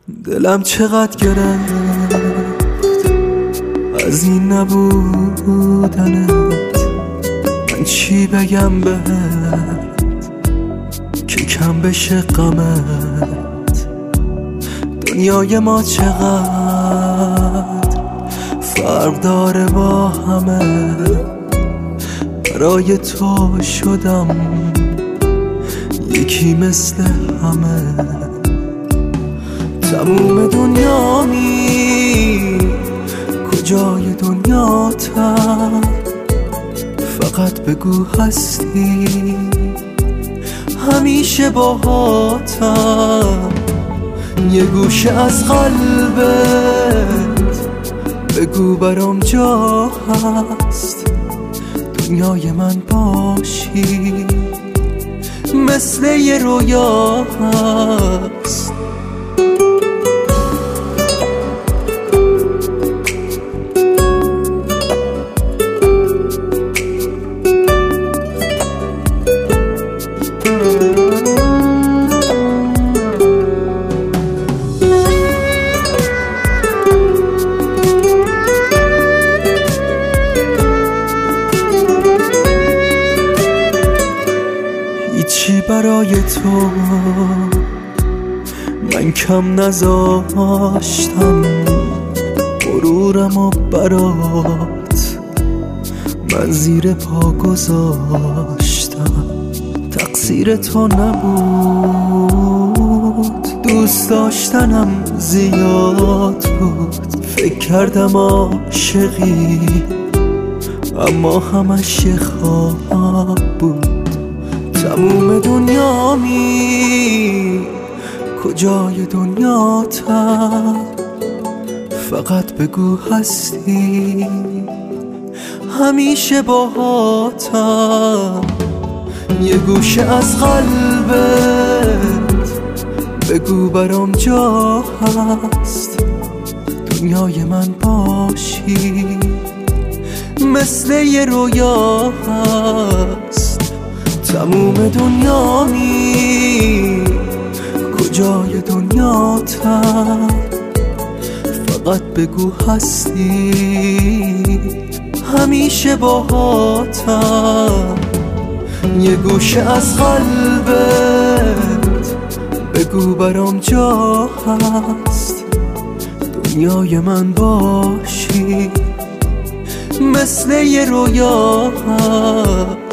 دلم چقدر گرفت از این نبودنت. من چی بگم بهت که کم بشه غمت؟ دنیای ما چقدر فرق داره با همه. برای تو شدم یکی مثل همه. تموم دنیامی کجای دنیاتم؟ فقط بگو هستی همیشه باهاتم. یه گوشه از قلبت بگو برام جا هست. دنیای من باشی مثل یه رویا هست. هیچی برای تو من کم نذاشتم. غرورم و برات من زیر پا گذاشتم. تقصیر تو نبود، دوست داشتنم زیاد بود. فکر کردم عاشقی اما همش یه خواب بود. تموم دنیامی کجای دنیاتم؟ فقط بگو هستی همیشه باهاتم. یه گوشه از قلبت بگو برام جا هست. دنیای من باشی مثل یه رویا هست. تموم دنیامی کجای دنیاتم؟ فقط بگو هستی همیشه باهاتم. یه گوشه از قلبت بگو برام جا هست. دنیای من باشی مثل یه رویا هست.